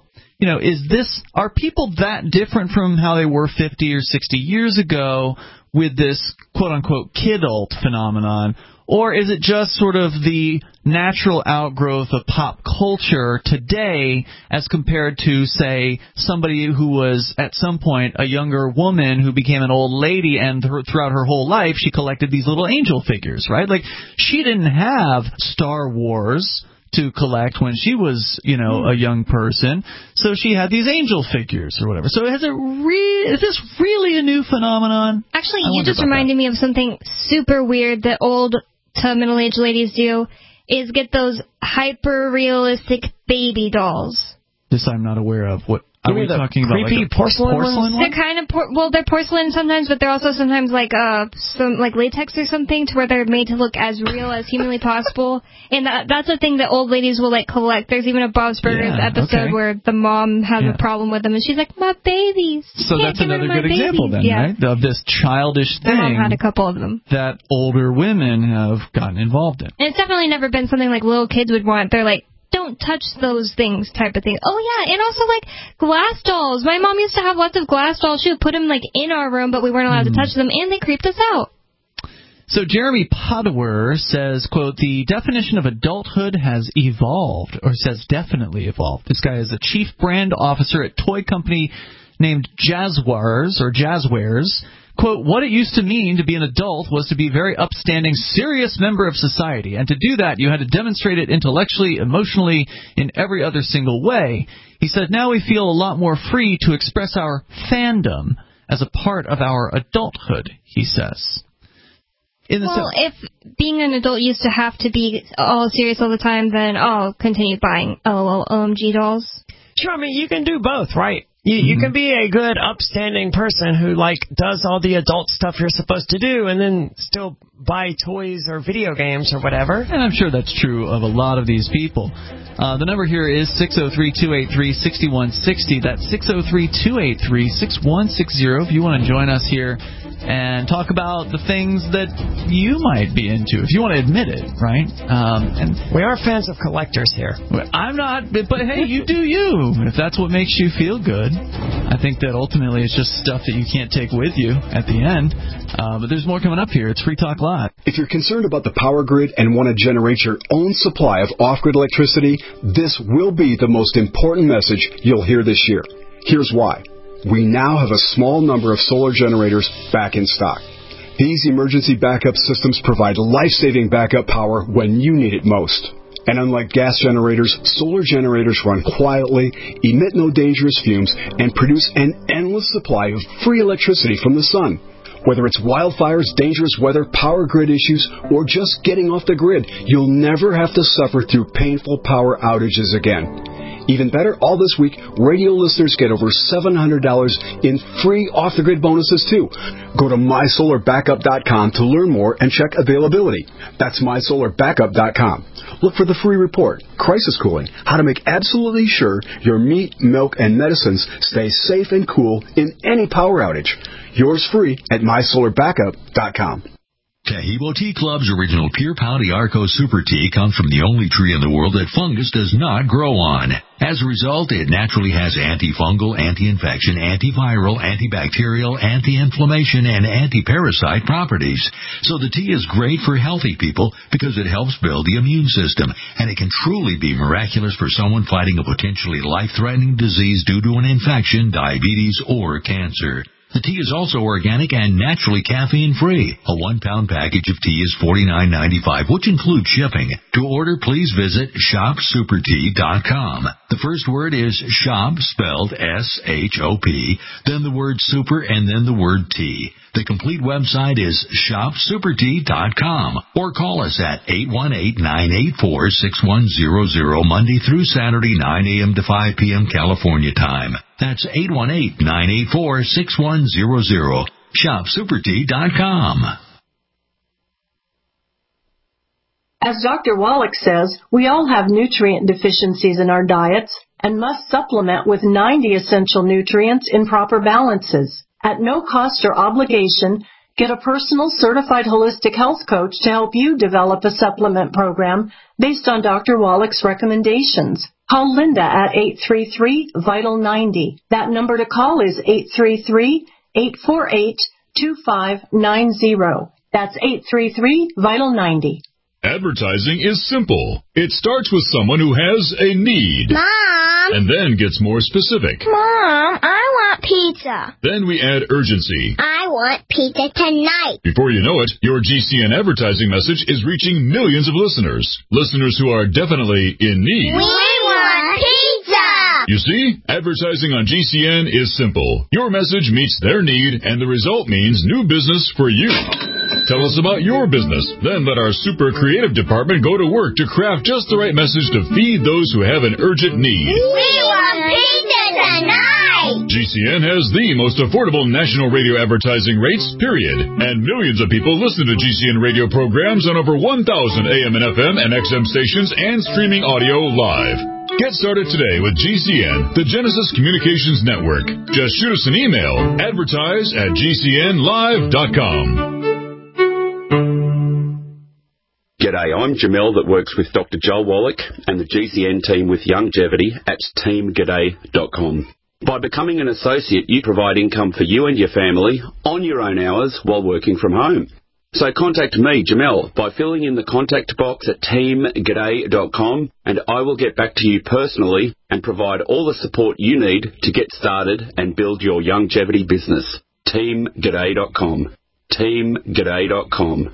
are people that different from how they were 50 or 60 years ago with this quote-unquote kidult phenomenon? Or is it just sort of the natural outgrowth of pop culture today as compared to, say, somebody who was at some point a younger woman who became an old lady and throughout her whole life she collected these little angel figures, right? Like, she didn't have Star Wars to collect when she was, a young person, so she had these angel figures or whatever. So is this really a new phenomenon? Actually, you just reminded me of something super weird that old to middle-aged ladies do, is get those hyper-realistic baby dolls. This I'm not aware of. What are we talking about? Creepy porcelain ones? They're kind of they're porcelain sometimes, but they're also sometimes like some like latex or something, to where they're made to look as real as humanly possible. And that's a thing that old ladies will like collect. There's even a Bob's Burgers episode where the mom has a problem with them, and she's like, "My babies." So that's another good example then, right? Of this childish thing. My mom had a couple of them that older women have gotten involved in. And it's definitely never been something like little kids would want. They're like, don't touch those things type of thing. Oh, yeah, and also, like, glass dolls. My mom used to have lots of glass dolls. She would put them, like, in our room, but we weren't allowed to touch them, and they creeped us out. So Jeremy Podwer says, quote, the definition of adulthood has evolved, or says definitely evolved. This guy is a chief brand officer at toy company named Jazzwares. Quote, what it used to mean to be an adult was to be a very upstanding, serious member of society. And to do that, you had to demonstrate it intellectually, emotionally, in every other single way. He said, now we feel a lot more free to express our fandom as a part of our adulthood, he says. If being an adult used to have to be all serious all the time, then I'll continue buying LOL OMG dolls. Sure, I mean, you can do both, right? You can be a good, upstanding person who, like, does all the adult stuff you're supposed to do and then still buy toys or video games or whatever. And I'm sure that's true of a lot of these people. The number here is 603-283-6160. That's 603-283-6160 if you want to join us here and talk about the things that you might be into, if you want to admit it, right? And we are fans of collectors here. I'm not, but hey, you do you. If that's what makes you feel good. I think that ultimately it's just stuff that you can't take with you at the end. But there's more coming up here. It's Free Talk Live. If you're concerned about the power grid and want to generate your own supply of off-grid electricity, this will be the most important message you'll hear this year. Here's why. We now have a small number of solar generators back in stock. These emergency backup systems provide life-saving backup power when you need it most. And unlike gas generators, solar generators run quietly, emit no dangerous fumes, and produce an endless supply of free electricity from the sun. Whether it's wildfires, dangerous weather, power grid issues, or just getting off the grid, you'll never have to suffer through painful power outages again. Even better, all this week, radio listeners get over $700 in free off-the-grid bonuses, too. Go to MySolarBackup.com to learn more and check availability. That's MySolarBackup.com. Look for the free report, Crisis Cooling, how to make absolutely sure your meat, milk, and medicines stay safe and cool in any power outage. Yours free at MySolarBackup.com. Taheebo Tea Club's original Pure Pau Arco Super Tea comes from the only tree in the world that fungus does not grow on. As a result, it naturally has antifungal, anti-infection, antiviral, antibacterial, anti-inflammation, and anti-parasite properties. So the tea is great for healthy people because it helps build the immune system, and it can truly be miraculous for someone fighting a potentially life-threatening disease due to an infection, diabetes, or cancer. The tea is also organic and naturally caffeine-free. A 1-pound package of tea is $49.95, which includes shipping. To order, please visit shopsupertea.com. The first word is shop, spelled S-H-O-P, then the word super, and then the word tea. The complete website is shopsupertea.com, or call us at 818-984-6100 Monday through Saturday, 9 a.m. to 5 p.m. California time. That's 818-984-6100. shopsupertea.com. As Dr. Wallach says, we all have nutrient deficiencies in our diets and must supplement with 90 essential nutrients in proper balances. At no cost or obligation, get a personal certified holistic health coach to help you develop a supplement program based on Dr. Wallach's recommendations. Call Linda at 833-VITAL-90. That number to call is 833-848-2590. That's 833-VITAL-90. Advertising is simple. It starts with someone who has a need. Mom! And then gets more specific. Mom, I want pizza. Then we add urgency. I want pizza tonight. Before you know it, your GCN advertising message is reaching millions of listeners. Listeners who are definitely in need. We want pizza! You see, advertising on GCN is simple. Your message meets their need, and the result means new business for you. Tell us about your business. Then let our super creative department go to work to craft just the right message to feed those who have an urgent need. We want pizza tonight! GCN has the most affordable national radio advertising rates, period. And millions of people listen to GCN radio programs on over 1,000 AM and FM and XM stations and streaming audio live. Get started today with GCN, the Genesis Communications Network. Just shoot us an email, advertise@gcnlive.com. G'day, I'm Jamel that works with Dr. Joel Wallach and the GCN team with Longevity at teamg'day.com. By becoming an associate, you provide income for you and your family on your own hours while working from home. So contact me, Jamel, by filling in the contact box at teamg'day.com, and I will get back to you personally and provide all the support you need to get started and build your longevity business. teamg'day.com. teamg'day.com.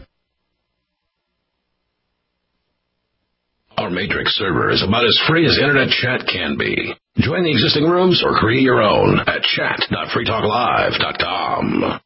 Our Matrix server is about as free as internet chat can be. Join the existing rooms or create your own at chat.freetalklive.com.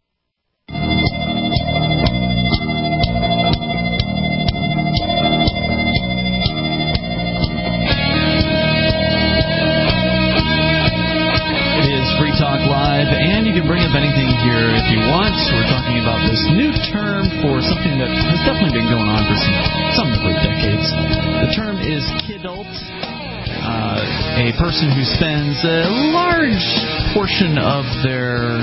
Free Talk Live, and you can bring up anything here if you want. We're talking about this new term for something that has definitely been going on for some number of decades. The term is kidult, a person who spends a large portion of their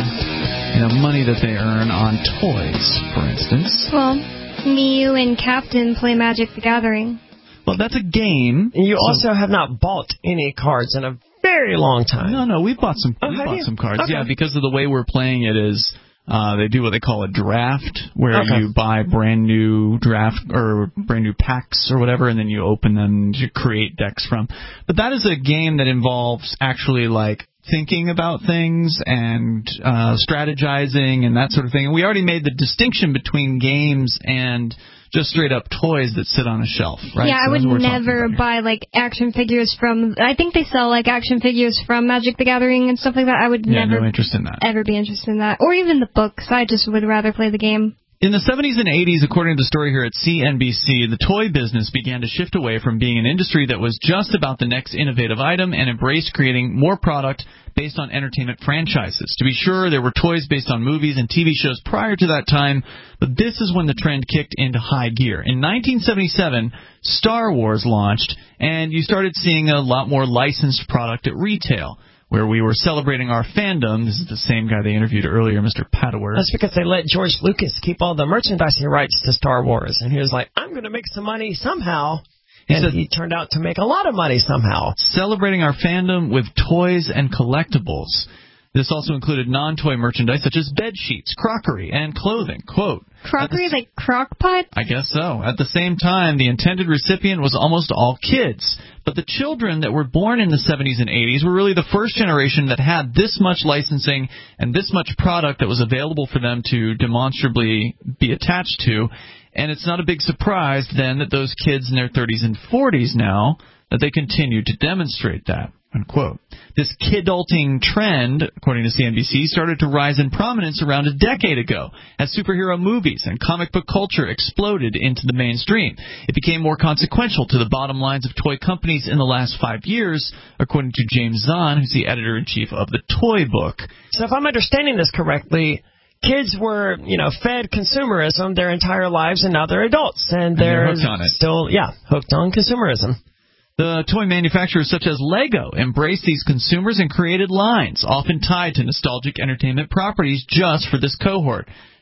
money that they earn on toys, for instance. Well, me, you, and Captain play Magic the Gathering. Well, that's a game. You also have not bought any cards in a very long time. No, we've bought some. We bought some cards. Okay. Yeah, because of the way we're playing it is they do what they call a draft, where you buy brand new draft or brand new packs or whatever, and then you open them to create decks from. But that is a game that involves actually like thinking about things and strategizing and that sort of thing. And we already made the distinction between games and just straight up toys that sit on a shelf, right? Yeah, so I would never buy like action figures from. I think they sell like action figures from Magic the Gathering and stuff like that. I would never no interest in that. Ever be interested in that, or even the books. I just would rather play the game. In the 70s and 80s, according to the story here at CNBC, the toy business began to shift away from being an industry that was just about the next innovative item and embraced creating more product based on entertainment franchises. To be sure, there were toys based on movies and TV shows prior to that time, but this is when the trend kicked into high gear. In 1977, Star Wars launched, and you started seeing a lot more licensed product at retail, where we were celebrating our fandom. This is the same guy they interviewed earlier, Mr. Padower. That's because they let George Lucas keep all the merchandising rights to Star Wars, and he was like, I'm going to make some money somehow. And he turned out to make a lot of money somehow. Celebrating our fandom with toys and collectibles. This also included non-toy merchandise such as bed sheets, crockery, and clothing. Quote, crockery like crock pot? I guess so. At the same time, the intended recipient was almost all kids. But the children that were born in the 70s and 80s were really the first generation that had this much licensing and this much product that was available for them to demonstrably be attached to. And it's not a big surprise, then, that those kids in their 30s and 40s now, that they continue to demonstrate that. Unquote. This kidulting trend, according to CNBC, started to rise in prominence around a decade ago as superhero movies and comic book culture exploded into the mainstream. It became more consequential to the bottom lines of toy companies in the last 5 years, according to James Zahn, who's the editor-in-chief of the Toy Book. So if I'm understanding this correctly, kids were, fed consumerism their entire lives, and now they're adults, and they're hooked on it. Still, hooked on consumerism. The toy manufacturers such as Lego embraced these consumers and created lines, often tied to nostalgic entertainment properties just for this cohort.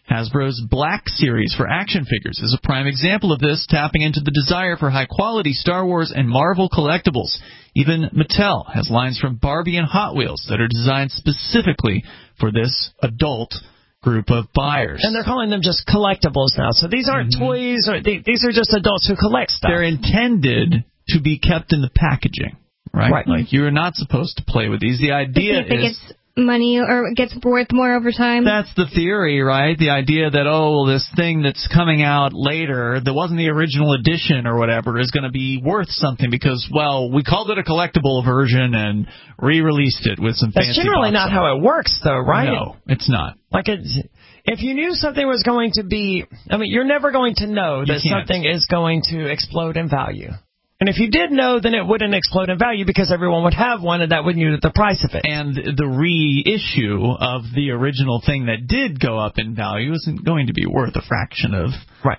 Hasbro's Black Series for action figures is a prime example of this, tapping into the desire for high-quality Star Wars and Marvel collectibles. Even Mattel has lines from Barbie and Hot Wheels that are designed specifically for this adult group of buyers. And they're calling them just collectibles now. So these aren't toys, or these are just adults who collect stuff. They're intended to be kept in the packaging, right? Like, you're not supposed to play with these. The idea is money or gets worth more over time. That's the theory, right? The idea that, this thing that's coming out later that wasn't the original edition or whatever is going to be worth something because, we called it a collectible version and re-released it with some fancy That's generally not how it works, though, right? No, it's not. If you knew something was going to be, you're never going to know that something is going to explode in value. And if you did know, then it wouldn't explode in value because everyone would have one, and that would unit the price of it. And the reissue of the original thing that did go up in value isn't going to be worth a fraction of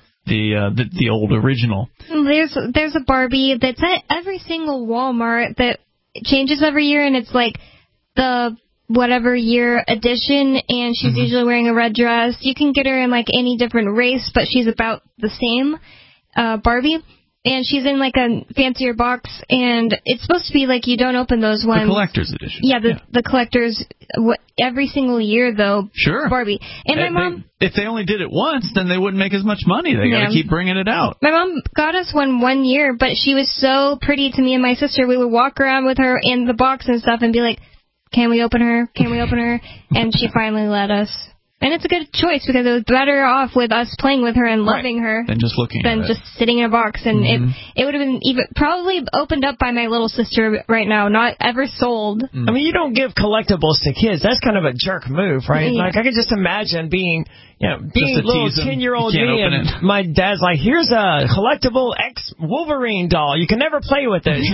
the old original. There's a Barbie that's at every single Walmart that changes every year, and it's like the whatever year edition, and she's usually wearing a red dress. You can get her in like any different race, but she's about the same Barbie. And she's in like a fancier box, and it's supposed to be like you don't open those ones. The collector's edition. Yeah, the collector's every single year though. Sure. Barbie. And my mom. If they only did it once, then they wouldn't make as much money. They got to keep bringing it out. My mom got us one year, but she was so pretty to me and my sister. We would walk around with her in the box and stuff, and be like, "Can we open her? Can we open her?" And she finally let us. And it's a good choice because it was better off with us playing with her and loving her than just looking than at just sitting in a box. And it would have been probably opened up by my little sister right now, not ever sold. You don't give collectibles to kids. That's kind of a jerk move, right? Yeah. Like, I could just imagine being a little 10-year-old me, and my dad's like, "Here's a collectible ex-Wolverine doll. You can never play with it."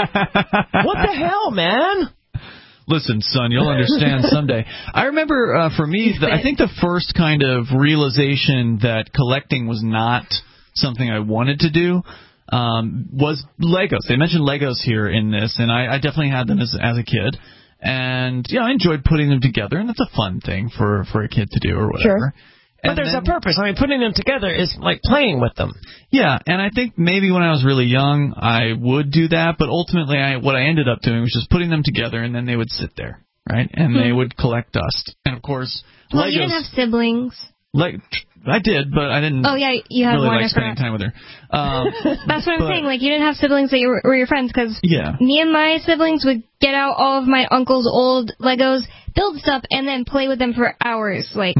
What the hell, man? Listen, son, you'll understand someday. I remember, for me, I think the first kind of realization that collecting was not something I wanted to do was Legos. They mentioned Legos here in this, and I definitely had them as a kid. And, I enjoyed putting them together, and that's a fun thing for a kid to do or whatever. Sure. But there's a purpose. Putting them together is like playing with them. Yeah, and I think maybe when I was really young, I would do that. But ultimately, what I ended up doing was just putting them together, and then they would sit there, right? And they would collect dust. And, of course, Legos... you didn't have siblings. I did, but I didn't you had really one like spending time with her. That's what I'm saying. Like, you didn't have siblings that were your friends, because me and my siblings would get out all of my uncle's old Legos, build stuff, and then play with them for hours, like,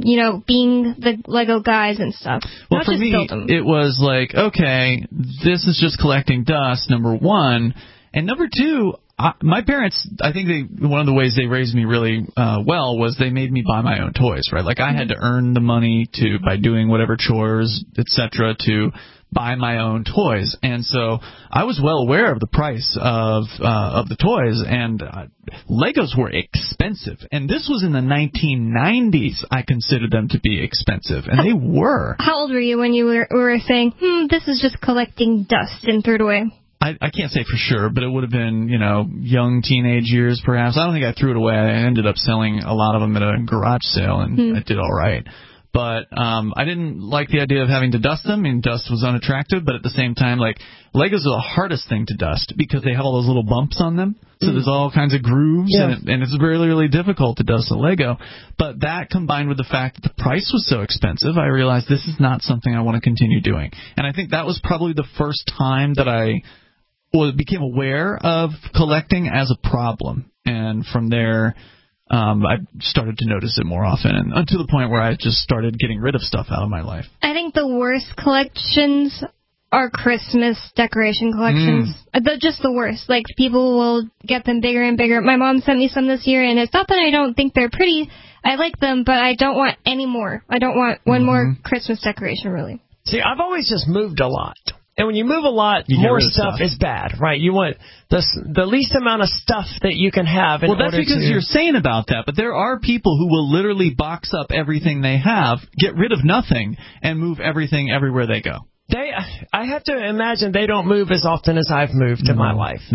being the Lego guys and stuff. Well, for me, it was like, okay, this is just collecting dust, number one. And number two, my parents, I think one of the ways they raised me really well was they made me buy my own toys, right? Like, I had to earn the money by doing whatever chores, etc., to buy my own toys. And so I was well aware of the price of the toys, and Legos were expensive. And this was in the 1990s. I considered them to be expensive, and they were. How old were you when you were saying, this is just collecting dust, and threw it away? I can't say for sure, but it would have been, young teenage years perhaps. I don't think I threw it away. I ended up selling a lot of them at a garage sale, and I did all right. But I didn't like the idea of having to dust them. I mean, dust was unattractive, but at the same time, like, Legos are the hardest thing to dust because they have all those little bumps on them. So there's all kinds of grooves, and it's really, really difficult to dust a Lego. But that, combined with the fact that the price was so expensive, I realized this is not something I want to continue doing. And I think that was probably the first time that I became aware of collecting as a problem. And from there, I started to notice it more often, and to the point where I just started getting rid of stuff out of my life. I think the worst collections are Christmas decoration collections. Just the worst. Like, people will get them bigger and bigger. My mom sent me some this year, and it's not that I don't think they're pretty. I like them, but I don't want any more. I don't want one more Christmas decoration, really. See, I've always just moved a lot. And when you move a lot, more stuff is bad, right? You want the least amount of stuff that you can have in order to... Well, that's because you're saying about that, but there are people who will literally box up everything they have, get rid of nothing, and move everything everywhere they go. I have to imagine they don't move as often as I've moved in my life. Maybe.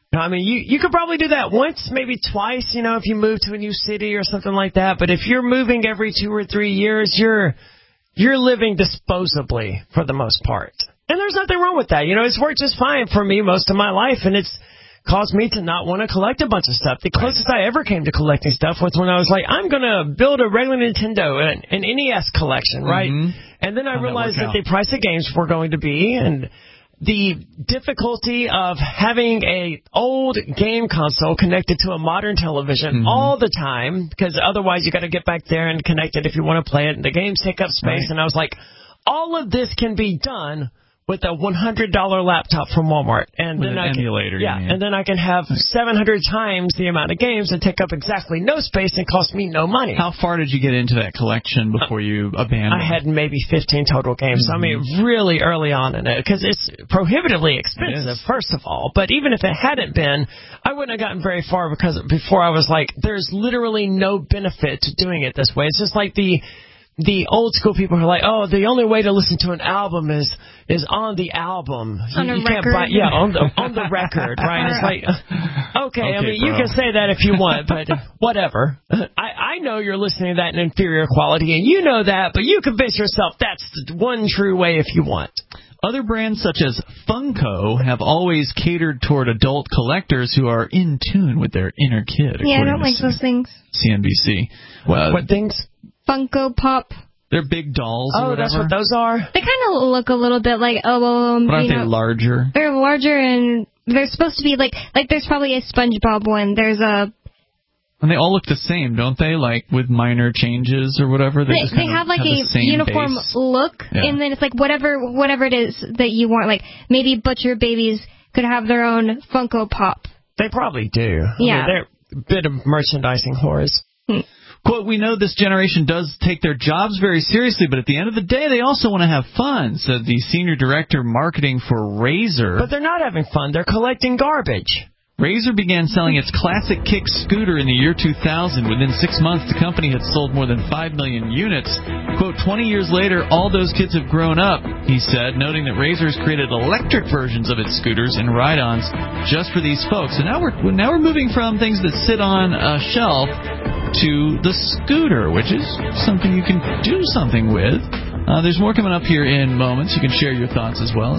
I mean, you could probably do that once, maybe twice, if you move to a new city or something like that. But if you're moving every 2 or 3 years, you're living disposably for the most part. And there's nothing wrong with that. It's worked just fine for me most of my life, and it's caused me to not want to collect a bunch of stuff. The closest I ever came to collecting stuff was when I was like, I'm going to build a regular Nintendo, an NES collection, right? Mm-hmm. And then I realized that the price of games were going to be, and the difficulty of having a old game console connected to a modern television all the time, because otherwise you got to get back there and connect it if you want to play it, and the games take up space. Right. And I was like, all of this can be done with a $100 laptop from Walmart, and with then an emulator. And then I can have 700 times the amount of games and take up exactly no space and cost me no money. How far did you get into that collection before you abandoned it? I had maybe 15 total games. I mean, really early on in it, because it's prohibitively expensive, first of all. But even if it hadn't been, I wouldn't have gotten very far, because before I was like, there's literally no benefit to doing it this way. It's just like the old school people who are like, oh, the only way to listen to an album is on the album. On a record. On the record, right? And it's like, okay, I mean, you can say that if you want, but whatever. I know you're listening to that in inferior quality, and you know that, but you convince yourself that's the one true way if you want. Other brands such as Funko have always catered toward adult collectors who are in tune with their inner kid. Yeah, I don't like those things. CNBC. What things? Funko Pop. They're big dolls. Oh, or whatever. That's what those are? They kind of look a little bit like, but aren't they larger? They're larger, and they're supposed to be like there's probably a SpongeBob one. There's a... And they all look the same, don't they? Like, with minor changes or whatever? They have like a uniform look, and then it's like whatever it is that you want. Like, maybe Butcher Babies could have their own Funko Pop. They probably do. Yeah. I mean, they're a bit of merchandising whores. Quote, we know this generation does take their jobs very seriously, but at the end of the day, they also want to have fun, said the senior director marketing for Razer. But they're not having fun. They're collecting garbage. Razer began selling its Classic Kick scooter in the year 2000. Within 6 months, the company had sold more than 5 million units. Quote, 20 years later, all those kids have grown up, he said, noting that Razer has created electric versions of its scooters and ride-ons just for these folks. And now we're moving from things that sit on a shelf to the scooter, which is something you can do something with. There's more coming up here in moments. You can share your thoughts as well.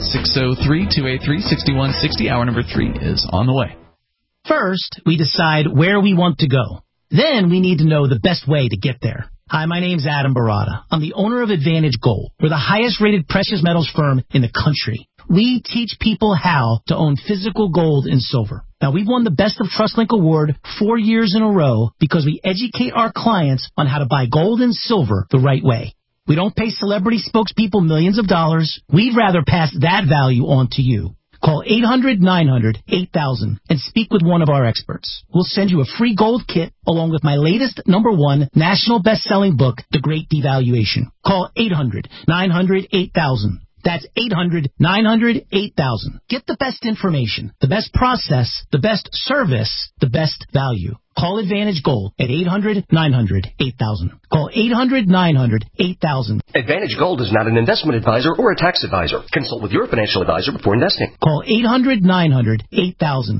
603-283-6160. Hour number 3 is on the way. First, we decide where we want to go. Then we need to know the best way to get there. Hi, my name's Adam Barada. I'm the owner of Advantage Gold. We're the highest-rated precious metals firm in the country. We teach people how to own physical gold and silver. Now, we've won the Best of TrustLink Award 4 years in a row because we educate our clients on how to buy gold and silver the right way. We don't pay celebrity spokespeople millions of dollars. We'd rather pass that value on to you. Call 800-900-8000 and speak with one of our experts. We'll send you a free gold kit along with my latest #1 national best-selling book, The Great Devaluation. Call 800-900-8000. That's 800-900-8000. Get the best information, the best process, the best service, the best value. Call Advantage Gold at 800-900-8000. Call 800-900-8000. Advantage Gold is not an investment advisor or a tax advisor. Consult with your financial advisor before investing. Call 800-900-8000.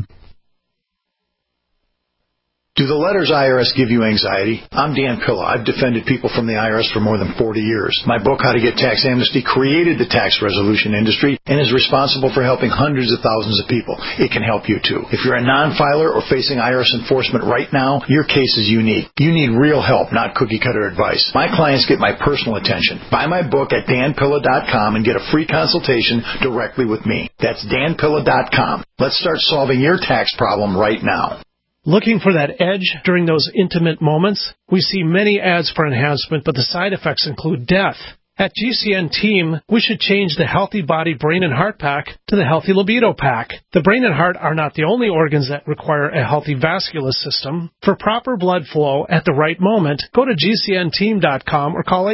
Do the letters IRS give you anxiety? I'm Dan Pilla. I've defended people from the IRS for more than 40 years. My book, How to Get Tax Amnesty, created the tax resolution industry and is responsible for helping hundreds of thousands of people. It can help you, too. If you're a non-filer or facing IRS enforcement right now, your case is unique. You need real help, not cookie-cutter advice. My clients get my personal attention. Buy my book at danpilla.com and get a free consultation directly with me. That's danpilla.com. Let's start solving your tax problem right now. Looking for that edge during those intimate moments? We see many ads for enhancement, but the side effects include death. At GCN Team, we should change the Healthy Body Brain and Heart Pack to the Healthy Libido Pack. The brain and heart are not the only organs that require a healthy vascular system. For proper blood flow at the right moment, go to GCNteam.com or call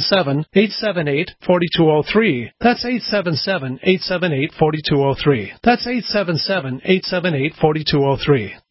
877-878-4203. That's 877-878-4203. That's 877-878-4203.